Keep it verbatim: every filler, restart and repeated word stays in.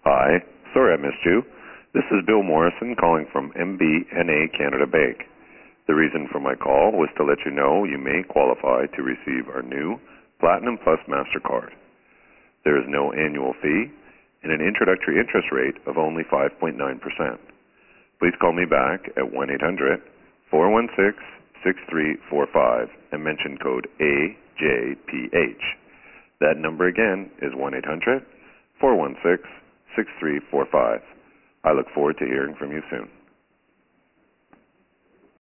Hi. Sorry I missed you. This is Bill Morrison calling from M B N A Canada Bank. The reason for my call was to let you know you may qualify to receive our new Platinum Plus MasterCard. There is no annual fee and an introductory interest rate of only five point nine percent. Please call me back at one eight hundred, four one six, six three four five and mention code A J P H. That number again is one eight hundred, four one six, six three four five. I look forward to hearing from you soon.